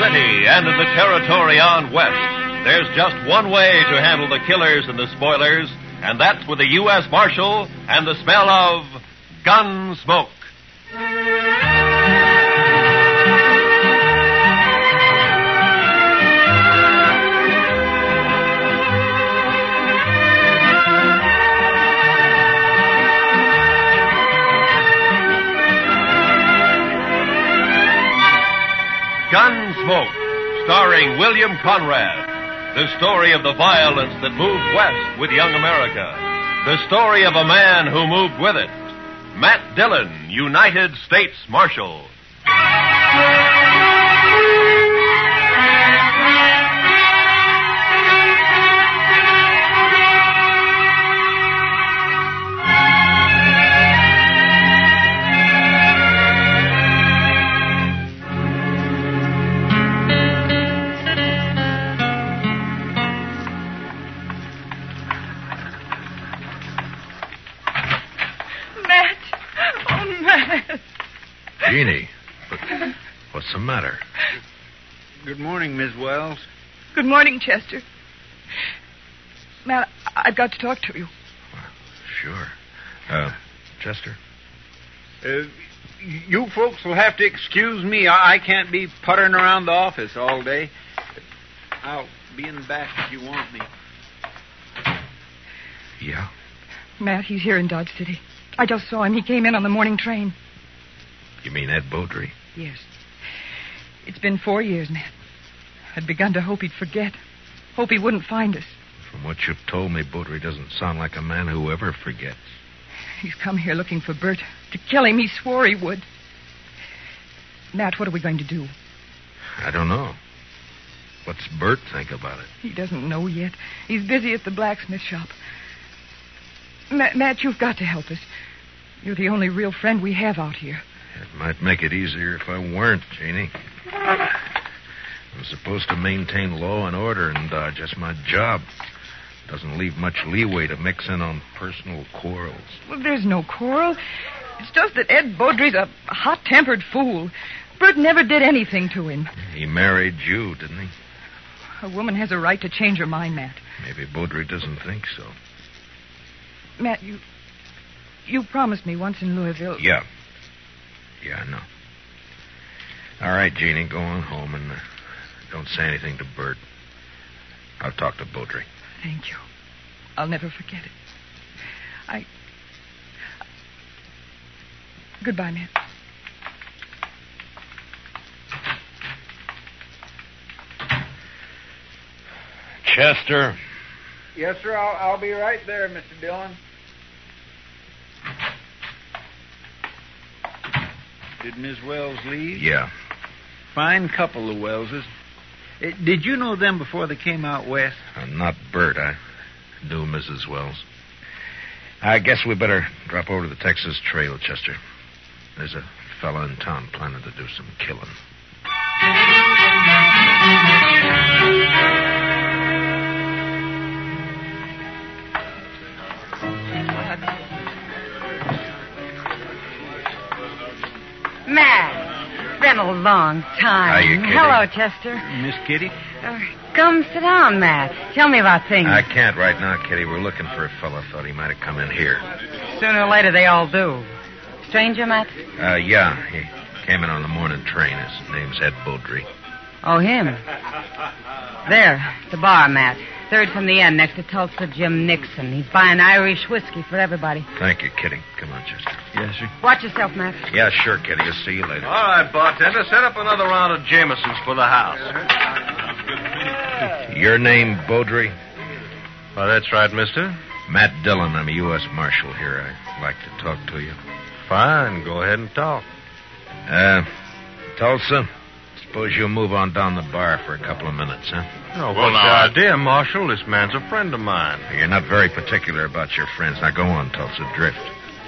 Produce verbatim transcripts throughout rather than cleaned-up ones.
City and in the territory on west, there's just one way to handle the killers and the spoilers, and that's with a U S Marshal and the smell of gun smoke. Gunsmoke, starring William Conrad. The story of the violence that moved west with young America. The story of a man who moved with it. Matt Dillon, United States Marshal. Jeannie, but what's the matter? Good morning, Miss Wells. Good morning, Chester. Matt, I've got to talk to you. Sure. Uh, Chester? Uh, you folks will have to excuse me. I, I can't be puttering around the office all day. I'll be in the back if you want me. Yeah? Matt, he's here in Dodge City. I just saw him. He came in on the morning train. You mean Ed Beaudry? Yes. It's been four years, Matt. I'd begun to hope he'd forget. Hope he wouldn't find us. From what you've told me, Beaudry doesn't sound like a man who ever forgets. He's come here looking for Bert. To kill him, he swore he would. Matt, what are we going to do? I don't know. What's Bert think about it? He doesn't know yet. He's busy at the blacksmith shop. Ma- Matt, you've got to help us. You're the only real friend we have out here. It might make it easier if I weren't, Jeannie. I'm supposed to maintain law and order in Dodge. That's my job. Doesn't leave much leeway to mix in on personal quarrels. Well, there's no quarrel. It's just that Ed Beaudry's a hot-tempered fool. Bert never did anything to him. He married you, didn't he? A woman has a right to change her mind, Matt. Maybe Beaudry doesn't think so. Matt, you... You promised me once in Louisville... Yeah. Yeah, I know. All right, Jeannie, go on home and uh, don't say anything to Bert. I'll talk to Beaudry. Thank you. I'll never forget it. I... Goodbye, Matt. Chester. Yes, sir. I'll, I'll be right there, Mister Dillon. Did Miss Wells leave? Yeah. Fine couple, the Wellses. Uh, did you know them before they came out west? Uh, not Bert. I knew Missus Wells. I guess we better drop over to the Texas Trail, Chester. There's a fella in town planning to do some killing. Matt, it's been a long time. Hiya, Kitty. Hello, Chester. Miss Kitty? Uh, come sit down, Matt. Tell me about things. I can't right now, Kitty. We're looking for a fella. Thought he might have come in here. Sooner or later, they all do. Stranger, Matt? Uh, yeah. He came in on the morning train. His name's Ed Beaudry. Oh, him. There, the bar, Matt. Third from the end, next to Tulsa Jim Nixon. He's buying Irish whiskey for everybody. Thank you, Kitty. Come on, Chester. Yes, sir. Watch yourself, Matt. Yeah, sure, Kitty. I'll see you later. All right, bartender, set up another round of Jamesons for the house. Your name, Beaudry? Well, that's right, mister. Matt Dillon. I'm a U S Marshal here. I'd like to talk to you. Fine, go ahead and talk. Uh, Tulsa, suppose you'll move on down the bar for a couple of minutes, huh? Oh, what's the idea, Marshal? This man's a friend of mine. You're not very particular about your friends. Now go on, Tulsa. Drift.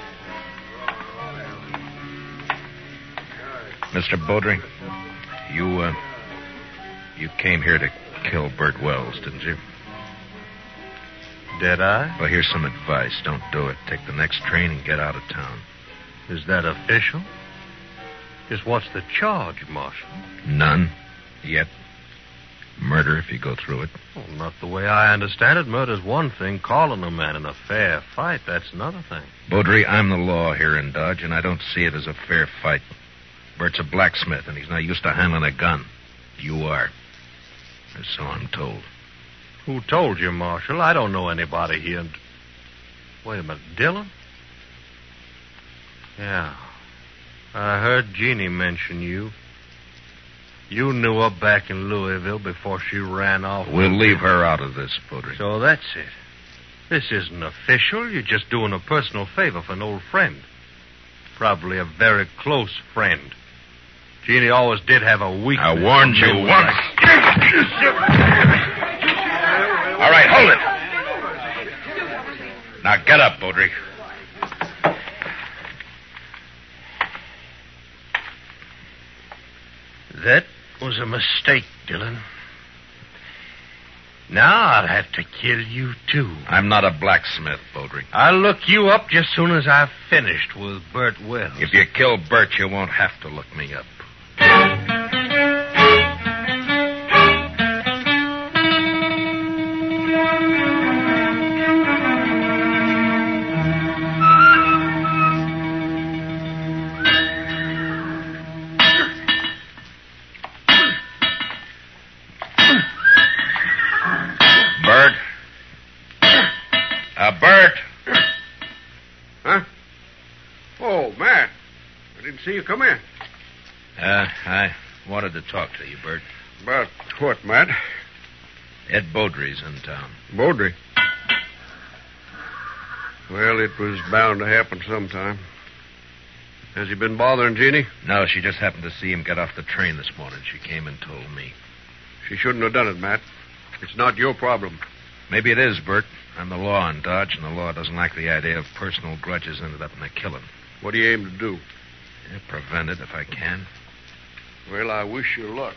Mister Beaudry, you, uh, you came here to kill Bert Wells, didn't you? Did I? Well, here's some advice. Don't do it. Take the next train and get out of town. Is that official? Just what's the charge, Marshal? None. Yet, murder if you go through it. Well, not the way I understand it. Murder's one thing. Calling a man in a fair fight, that's another thing. Beaudry, I'm the law here in Dodge, and I don't see it as a fair fight. Bert's a blacksmith, and he's not used to handling a gun. You are. Or so I'm told. Who told you, Marshal? I don't know anybody here. And... Wait a minute. Dillon? Yeah. I heard Jeannie mention you. You knew her back in Louisville before she ran off. We'll leave her out of this, Beaudry. So that's it. This isn't official. You're just doing a personal favor for an old friend. Probably a very close friend. Jeannie always did have a weakness. I warned you once. All right, hold it. Now get up, Beaudry. That was a mistake, Dillon. Now I'll have to kill you, too. I'm not a blacksmith, Beaudry. I'll look you up just soon as I've finished with Bert Wells. If you kill Bert, you won't have to look me up. Bert? Uh, Bert? Huh? Oh, Matt. I didn't see you come in. Uh, I wanted to talk to you, Bert. About what, Matt? Ed Beaudry's in town. Beaudry. Well, it was bound to happen sometime. Has he been bothering Jeannie? No, she just happened to see him get off the train this morning. She came and told me. She shouldn't have done it, Matt. It's not your problem. Maybe it is, Bert. I'm the law in Dodge, and the law doesn't like the idea of personal grudges ended up in a killing. What do you aim to do? Yeah, prevent it if I can. Well, I wish you luck.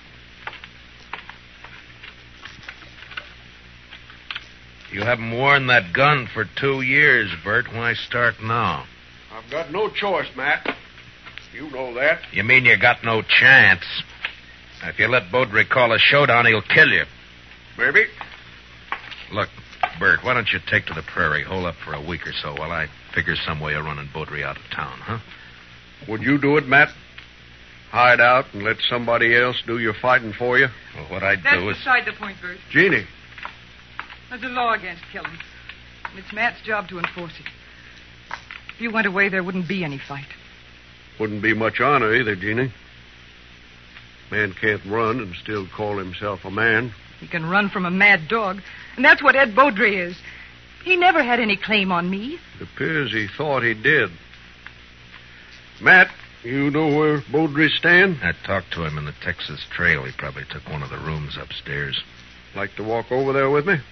You haven't worn that gun for two years, Bert. Why start now? I've got no choice, Matt. You know that. You mean you got no chance? If you let Beaudry call a showdown, he'll kill you. Maybe. Look, Bert, why don't you take to the prairie, hole up for a week or so while I figure some way of running Beaudry out of town, huh? Would you do it, Matt? Hide out and let somebody else do your fighting for you? Well, what I'd That's do is... beside the point, Bert. Jeannie. There's a law against killing. And it's Matt's job to enforce it. If you went away, there wouldn't be any fight. Wouldn't be much honor either, Jeannie. Man can't run and still call himself a man. He can run from a mad dog. And that's what Ed Beaudry is. He never had any claim on me. It appears he thought he did. Matt, you know where Beaudry's staying? I talked to him in the Texas Trail. He probably took one of the rooms upstairs. Like to walk over there with me?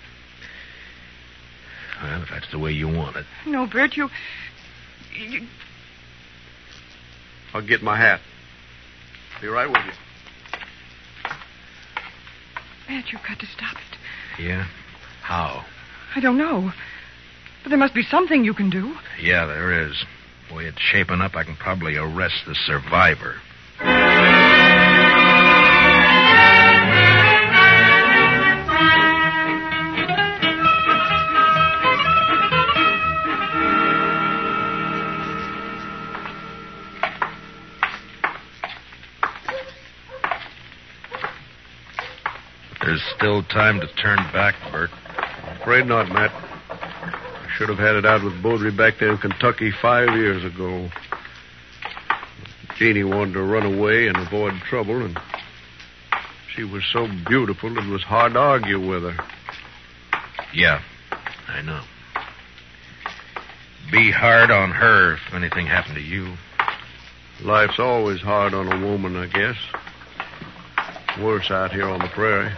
Well, if that's the way you want it. No, Bert, you... you... I'll get my hat. Be right with you. Matt, you've got to stop it. Yeah? How? I don't know. But there must be something you can do. Yeah, there is. The way it's shaping up, I can probably arrest the survivor. There's still time to turn back, Bert. Afraid not, Matt. I should have had it out with Beaudry back there in Kentucky five years ago. Jeannie wanted to run away and avoid trouble, and she was so beautiful it was hard to argue with her. Yeah, I know. Be hard on her if anything happened to you. Life's always hard on a woman, I guess. Worse out here on the prairie.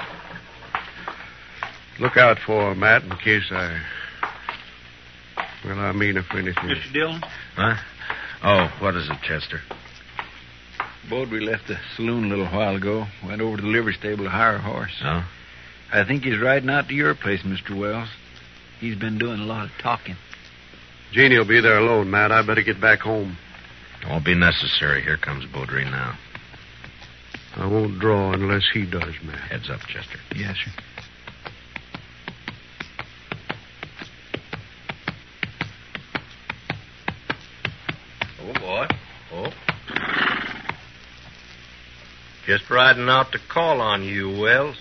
Look out for her, Matt, in case I... Well, I mean if anything... Mister Dillon? Huh? Oh, what is it, Chester? Beaudry left the saloon a little while ago. Went over to the livery stable to hire a horse. Oh? I think he's riding out to your place, Mister Wells. He's been doing a lot of talking. Jeannie will be there alone, Matt. I better get back home. It won't be necessary. Here comes Beaudry now. I won't draw unless he does, Matt. Heads up, Chester. Yes, sir. Oh, boy. Oh. Just riding out to call on you, Wells.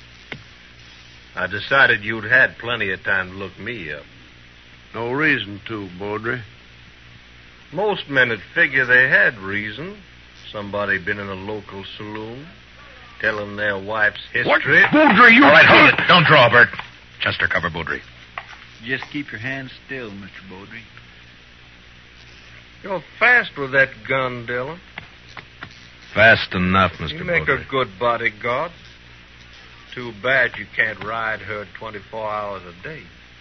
I decided you'd had plenty of time to look me up. No reason to, Baudry. Most men would figure they had reason. Somebody been in a local saloon, telling their wife's history. What? Baudry, you... All right, hold it. Don't draw, Bert. Chester, cover Baudry. Just keep your hands still, Mister Baudry. You're fast with that gun, Dillon. Fast enough, Mister You make Baudry. a good bodyguard. Too bad you can't ride her twenty-four hours a day.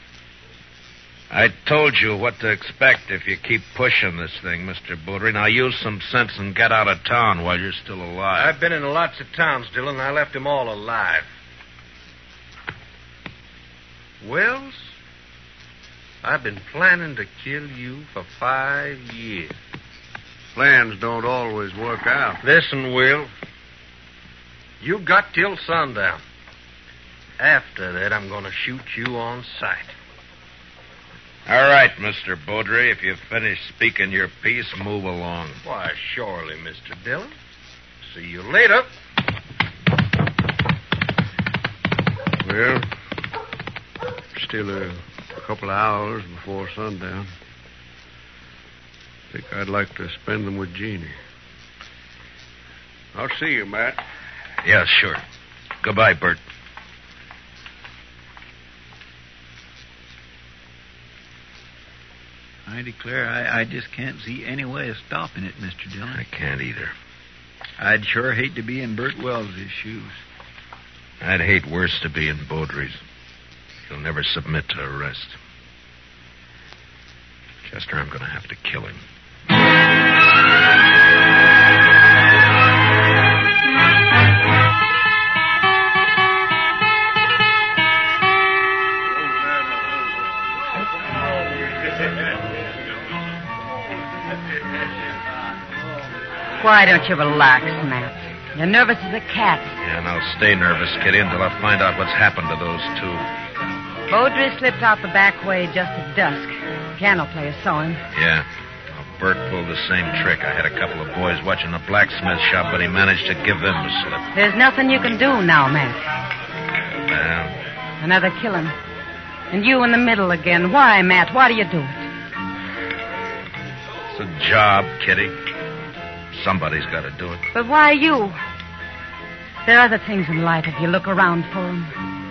I told you what to expect if you keep pushing this thing, Mister Baudry. Now use some sense and get out of town while you're still alive. I've been in lots of towns, Dillon. I left them all alive. Wells, I've been planning to kill you for five years. Plans don't always work out. Listen, Will. You got till sundown. After that, I'm going to shoot you on sight. All right, Mister Baudry. If you've finished speaking your piece, move along. Why, surely, Mister Dillon. See you later. Well, still a, a couple of hours before sundown. I think I'd like to spend them with Jeannie. I'll see you, Matt. Yeah, sure. Goodbye, Bert. I declare, I, I just can't see any way of stopping it, Mister Dillon. I can't either. I'd sure hate to be in Bert Wells' shoes. I'd hate worse to be in Baudry's. He'll never submit to arrest. Chester, I'm going to have to kill him. Why don't you relax, Matt? You're nervous as a cat. Yeah, and I'll stay nervous, Kitty, until I find out what's happened to those two. Baudry slipped out the back way just at dusk. Piano player saw him. Yeah. Well, Bert pulled the same trick. I had a couple of boys watching the blacksmith shop, but he managed to give them the slip. There's nothing you can do now, Matt. Well, Another killing. And you in the middle again. Why, Matt? Why do you do it? it's a job, Kitty. Somebody's got to do it. But why you? There are other things in life if you look around for them.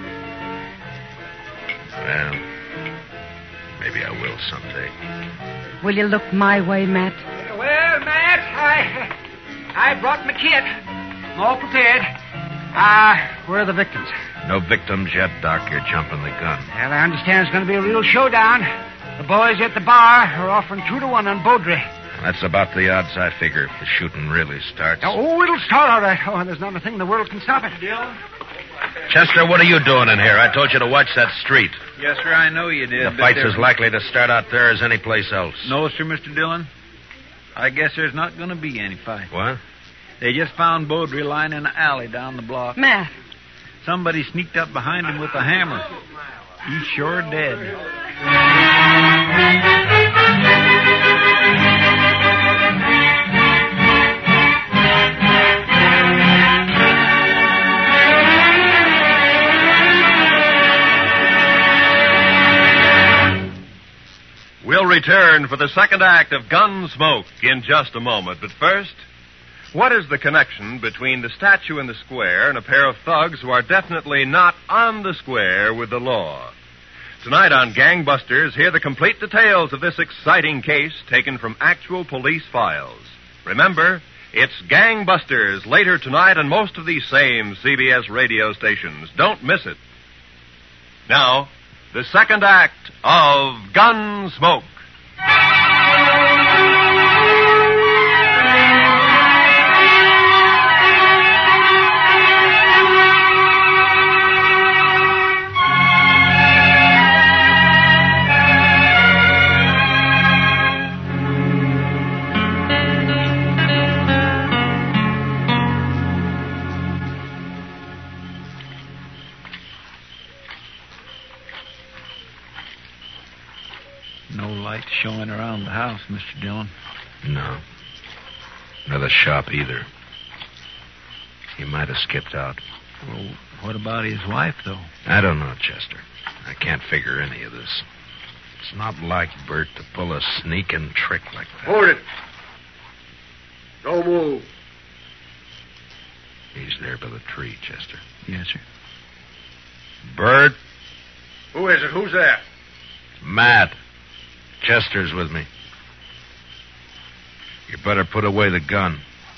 Well, maybe I will someday. Will you look my way, Matt? Well, Matt, I I brought my kit. I'm all prepared. Ah, uh, where are the victims? No victims yet, Doc. You're jumping the gun. Well, I understand it's going to be a real showdown. The boys at the bar are offering two to one on Baudry. That's about the odds I figure if the shooting really starts. Oh, it'll start all right. Oh, there's not a thing in the world can stop it. Chester, what are you doing in here? I told you to watch that street. Yes, sir, I know you did. The but fight's there- as likely to start out there as any place else. No, sir, Mister Dillon. I guess there's not going to be any fight. What? They just found Baudry lying in an alley down the block. Matt. Somebody sneaked up behind him with a hammer. He's sure dead. We'll return for the second act of Gunsmoke in just a moment. But first, what is the connection between the statue in the square and a pair of thugs who are definitely not on the square with the law? Tonight on Gangbusters, hear the complete details of this exciting case taken from actual police files. Remember, it's Gangbusters later tonight on most of these same C B S radio stations. Don't miss it. Now, the second act of Gunsmoke. light showing around the house, Mister Dillon. No. Nor the shop either. He might have skipped out. Well, what about his wife, though? I don't know, Chester. I can't figure any of this. It's not like Bert to pull a sneaking trick like that. Hold it. Don't move. He's there by the tree, Chester. Yes, sir. Bert? Who is it? Who's that? Matt. Chester's with me. You better put away the gun.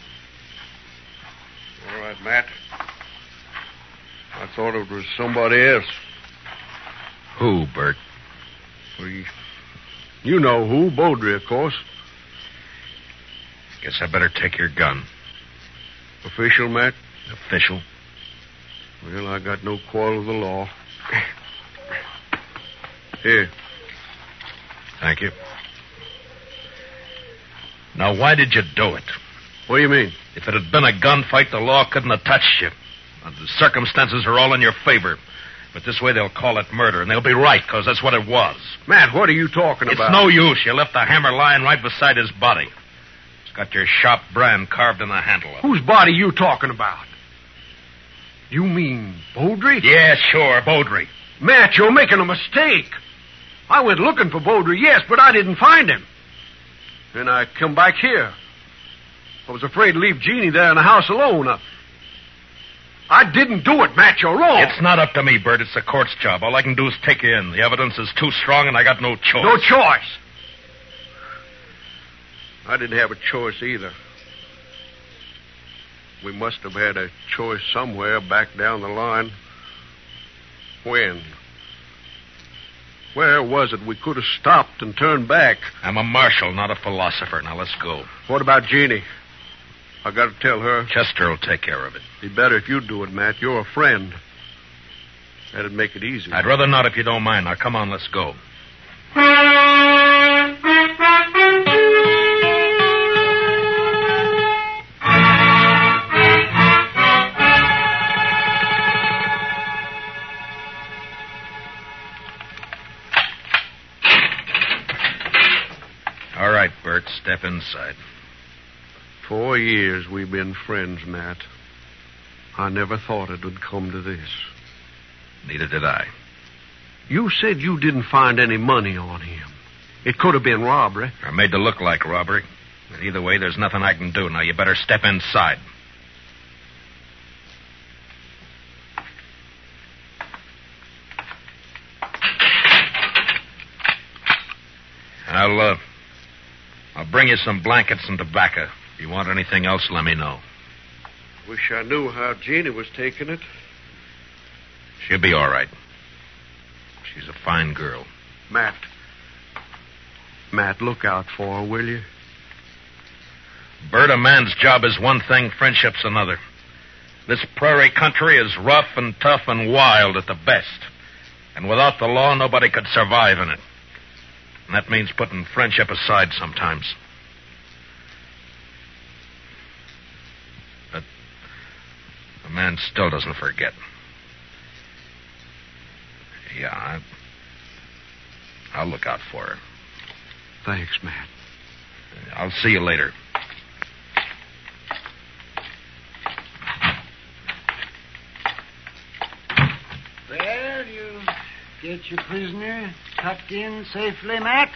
All right, Matt. I thought it was somebody else. Who, Bert? Well, you, you know who. Beaudry, of course. Guess I better take your gun. Official, Matt? Official? Well, I got no quarrel with the law. Here. Thank you. Now, why did you do it? What do you mean? If it had been a gunfight, the law couldn't have touched you. Now, the circumstances are all in your favor. But this way they'll call it murder, and they'll be right, because that's what it was. Matt, what are you talking It's about? no use. You left the hammer lying right beside his body. It's got your shop brand carved in the handle of it. Whose body you talking about? You mean Beaudry? Yeah, sure, Beaudry. Matt, you're making a mistake. I went looking for Beaudry, yes, but I didn't find him. And I come back here. I was afraid to leave Jeannie there in the house alone. I, I didn't do it, Matt. You're wrong. It's not up to me, Bert. It's the court's job. All I can do is take you in. The evidence is too strong, and I got no choice. No choice. I didn't have a choice either. We must have had a choice somewhere back down the line. When? Where was it we could have stopped and turned back? I'm a marshal, not a philosopher. Now, let's go. What about Jeannie? I got to tell her. Chester will take care of it. Be better if you do it, Matt. You're a friend. That'd make it easy. I'd rather not if you don't mind. Now, come on, let's go. All right, Bert, step inside. Four years we've been friends, Matt. I never thought it would come to this. Neither did I. You said you didn't find any money on him. It could have been robbery. I made to look like robbery. But either way, there's nothing I can do. Now, you better step inside. I'll, uh... I'll bring you some blankets and tobacco. If you want anything else, let me know. Wish I knew how Jeannie was taking it. She'll be all right. She's a fine girl. Matt. Matt, look out for her, will you? Bert, a man's job is one thing, friendship's another. This prairie country is rough and tough and wild at the best. And without the law, nobody could survive in it. And that means putting friendship aside sometimes. But a man still doesn't forget. Yeah, I, I'll look out for her. Thanks, Matt. I'll see you later. Well, you get your prisoner tucked in safely, Matt?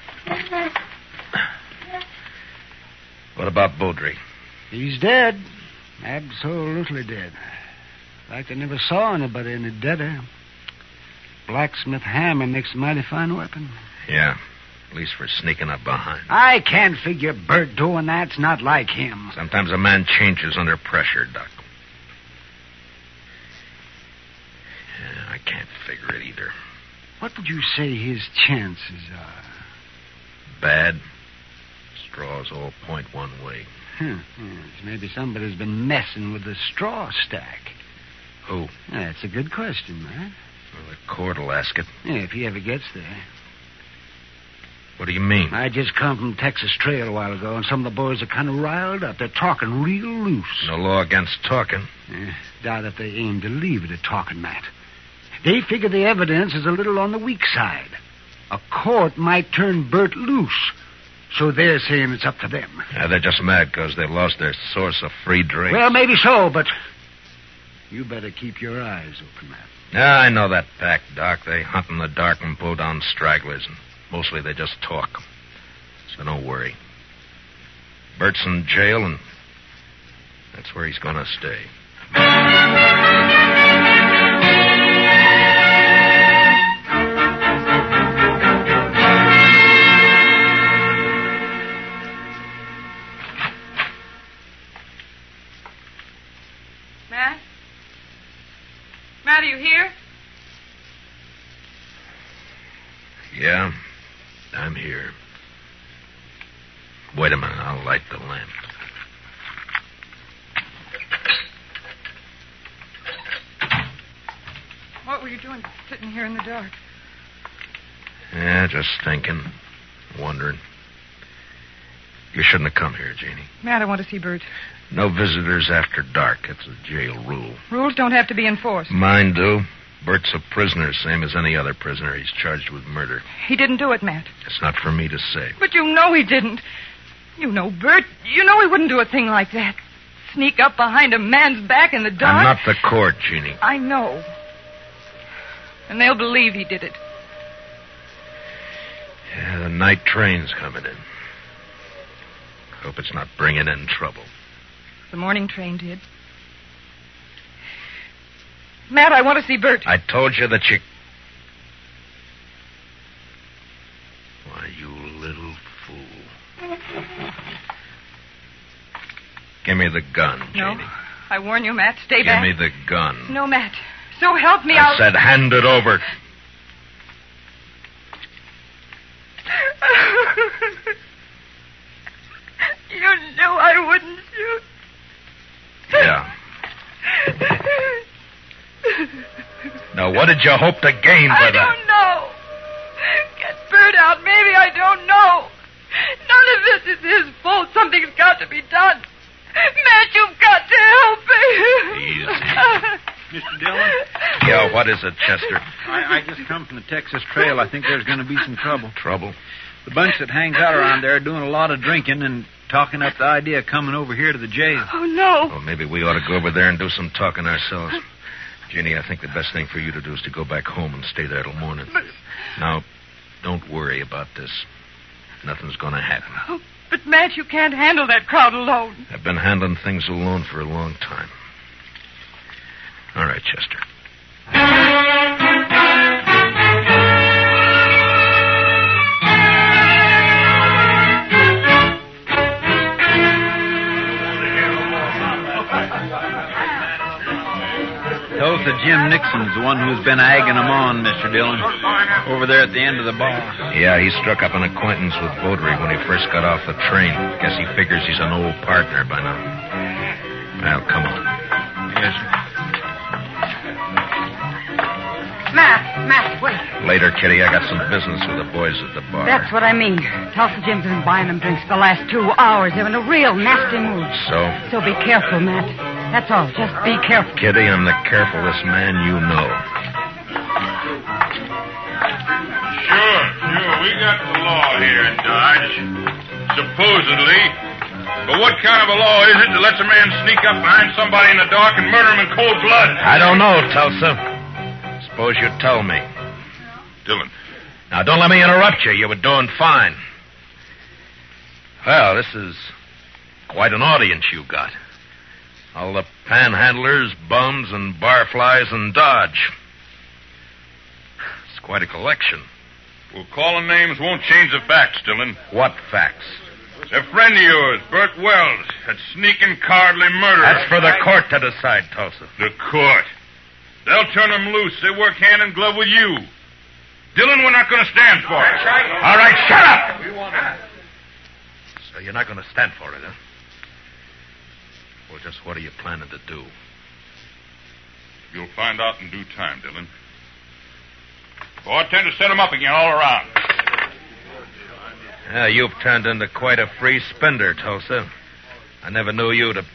What about Beaudry? He's dead. Absolutely dead. Like I never saw anybody any deader. Blacksmith hammer makes a mighty fine weapon. Yeah, at least for sneaking up behind. I can't figure Bert doing that's not like him. Sometimes a man changes under pressure, Doc. Yeah, I can't figure it either. What would you say his chances are? Bad. Straws all point one way. Hmm. Yes, maybe somebody's been messing with the straw stack. Who? That's a good question, man. Well, the court will ask it. Yeah, if he ever gets there. What do you mean? I just come from Texas Trail a while ago, and some of the boys are kind of riled up. They're talking real loose. No law against talking. Eh, doubt if they aim to leave it at talking, Matt. They figure the evidence is a little on the weak side. a court might turn Bert loose. So they're saying it's up to them. Yeah, they're just mad because they lost their source of free drink. Well, maybe so, but you better keep your eyes open, Matt. Yeah, I know that pack, Doc. They hunt in the dark and pull down stragglers, and mostly they just talk. So don't worry. Bert's in jail, and that's where he's going to stay. Matt? Matt, are you here? Yeah, I'm here. Wait a minute, I'll light the lamp. What were you doing sitting here in the dark? Yeah, just thinking, wondering. You shouldn't have come here, Jeannie. Matt, I want to see Bert. No visitors after dark. It's a jail rule. Rules don't have to be enforced. Mine do. Bert's a prisoner, same as any other prisoner. He's charged with murder. He didn't do it, Matt. It's not for me to say. But you know he didn't. You know Bert. You know he wouldn't do a thing like that. Sneak up behind a man's back in the dark. I'm not the court, Jeannie. I know. And they'll believe he did it. Yeah, the night train's coming in. Hope it's not bringing in trouble. The morning train did. Matt, I want to see Bert. I told you that you... Why, you little fool. Give me the gun, No. Jeannie. I warn you, Matt. Stay Give back. me the gun. No, Matt. So help me, I I'll... said hand it over. You knew I wouldn't shoot. Yeah. Now, what did you hope to gain by I that? don't know. Get Bert out. Maybe I don't know. None of this is his fault. Something's got to be done. Matt, you've got to help me. Easy. Mister Dillon? Yeah, what is it, Chester? I, I just come from the Texas Trail. I think there's going to be some trouble. Trouble? The bunch that hangs out around there are doing a lot of drinking and talking up the idea of coming over here to the jail. Oh, no. Well, maybe we ought to go over there and do some talking ourselves. Jeannie, I think the best thing for you to do is to go back home and stay there till morning. But... Now, don't worry about this. Nothing's going to happen. Oh, but, Matt, you can't handle that crowd alone. I've been handling things alone for a long time. All right, Chester. Tulsa Jim Nixon's the one who's been egging them on, Mister Dillon. Over there at the end of the bar. Yeah, he struck up an acquaintance with Beaudry when he first got off the train. Guess he figures he's an old partner by now. Well, come on. Yes, sir. Matt, Matt, wait. Later, Kitty, I got some business with the boys at the bar. That's what I mean. Tulsa Jim's been buying them drinks for the last two hours. They're in a real nasty mood. So? So be careful, Matt. That's all. Just be careful. Kitty, I'm the carefulest man you know. Sure, sure. We got the law here in Dodge. Supposedly. But what kind of a law is it that lets a man sneak up behind somebody in the dark and murder him in cold blood? I don't know, Tulsa. Suppose you tell me. Dillon. Now, don't let me interrupt you. You were doing fine. Well, this is quite an audience you got. All the panhandlers, bums, and barflies in Dodge. It's quite a collection. Well, calling names won't change the facts, Dillon. What facts? A friend of yours, Bert Wells, that sneaking cowardly murderer. That's for the court to decide, Tulsa. The court. They'll turn him loose. They work hand in glove with you. Dillon, we're not going to stand for it. All right, shut up! So you're not going to stand for it, huh? Well, just what are you planning to do? You'll find out in due time, Dillon. Oh, I tend to set him up again all around. Yeah, you've turned into quite a free spender, Tulsa. I never knew you to...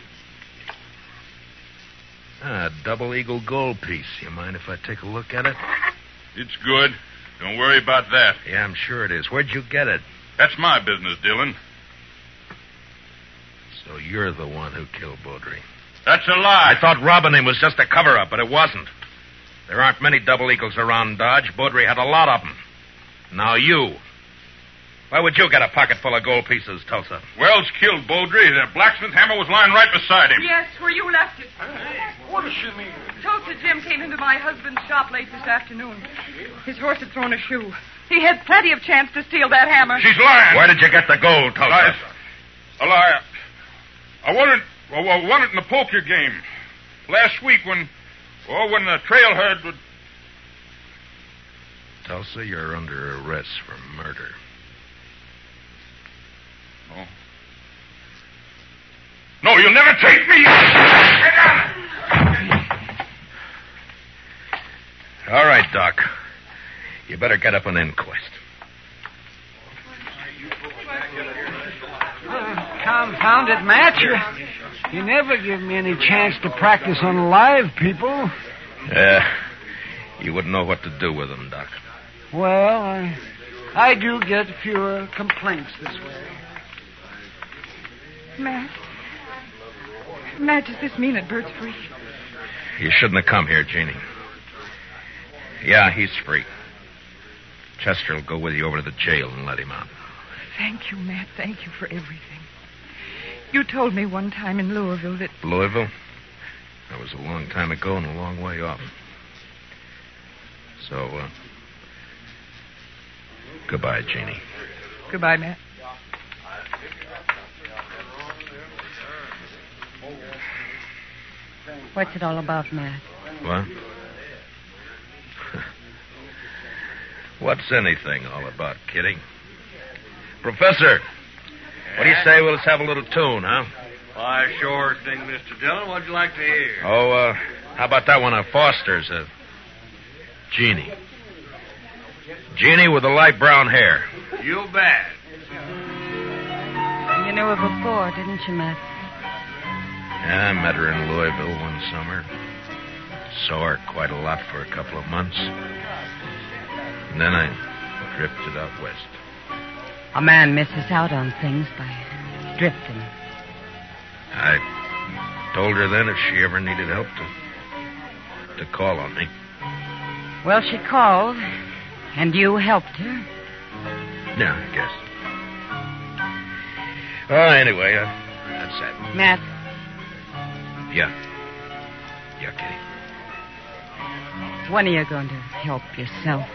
Ah, double eagle gold piece. You mind if I take a look at it? It's good. Don't worry about that. Yeah, I'm sure it is. Where'd you get it? That's my business, Dillon. So you're the one who killed Baudry. That's a lie. I thought robbing him was just a cover-up, but it wasn't. There aren't many double eagles around Dodge. Baudry had a lot of them. Now you. Why would you get a pocket full of gold pieces, Tulsa? Wells killed Baudry. The blacksmith hammer was lying right beside him. Yes, where you left it. What does she mean? Tulsa Jim came into my husband's shop late this afternoon. His horse had thrown a shoe. He had plenty of chance to steal that hammer. She's lying. Where did you get the gold, Tulsa? I, a lie. I won it, I won it in the poker game. Last week when, oh, when the trail herd would... Tulsa, you're under arrest for murder. Oh. No, you'll never take me. Get down. All right, Doc. You better get up an inquest. Uh, confound it, Matt. You, you never give me any chance to practice on live people. Yeah. You wouldn't know what to do with them, Doc. Well, I, I do get fewer complaints this way. Matt. Matt, does this mean that Bert's free? You shouldn't have come here, Jeannie. Yeah, he's free. Chester will go with you over to the jail and let him out. Thank you, Matt. Thank you for everything. You told me one time in Louisville that... Louisville? That was a long time ago and a long way off. So, uh... goodbye, Jeannie. Goodbye, Matt. What's it all about, Matt? What? What's anything all about, Kitty? Professor, what do you say we'll just have a little tune, huh? Why, sure thing, Mister Dillon. What'd you like to hear? Oh, uh, how about that one of Foster's, uh, Jeannie? Jeannie with the light brown hair. You bet. You knew her before, didn't you, Matt? Yeah, I met her in Louisville one summer. Saw her quite a lot for a couple of months. And then I drifted out west. A man misses out on things by drifting. I told her then if she ever needed help to to call on me. Well, she called, and you helped her. Yeah, I guess. Oh, anyway, uh, that's that. Matt. Yeah. Yeah, Kitty. When are you going to help yourself?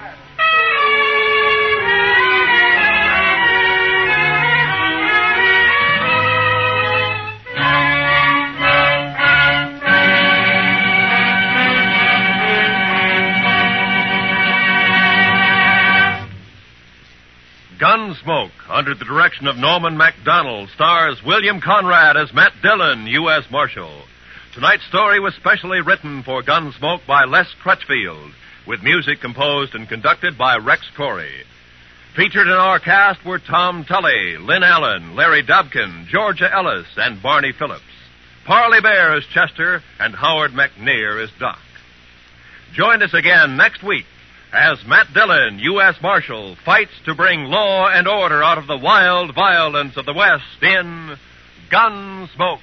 Gunsmoke, under the direction of Norman MacDonald, stars William Conrad as Matt Dillon, U S Marshal. Tonight's story was specially written for Gunsmoke by Les Crutchfield, with music composed and conducted by Rex Corey. Featured in our cast were Tom Tully, Lynn Allen, Larry Dobkin, Georgia Ellis, and Barney Phillips. Parley Bear as Chester, and Howard McNear as Doc. Join us again next week as Matt Dillon, U S Marshal, fights to bring law and order out of the wild violence of the West in Gunsmoke.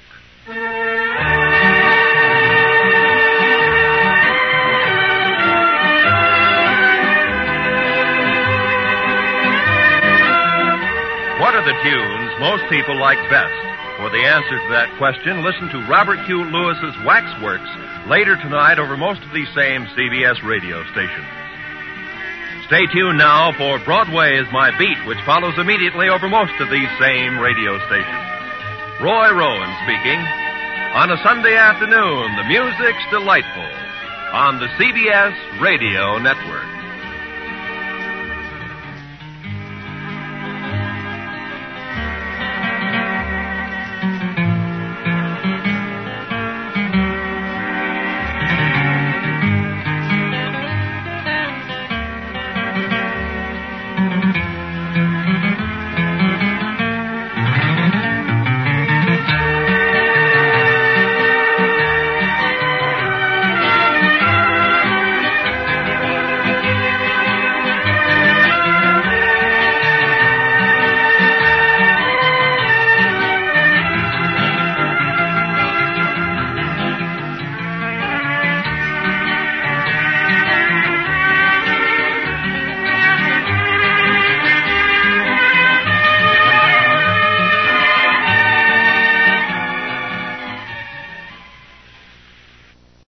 What are the tunes most people like best? For the answer to that question, listen to Robert Q. Lewis's Waxworks later tonight over most of these same C B S radio stations. Stay tuned now for Broadway is My Beat, which follows immediately over most of these same radio stations. Roy Rowan speaking. On a Sunday afternoon, the music's delightful on the C B S Radio Network.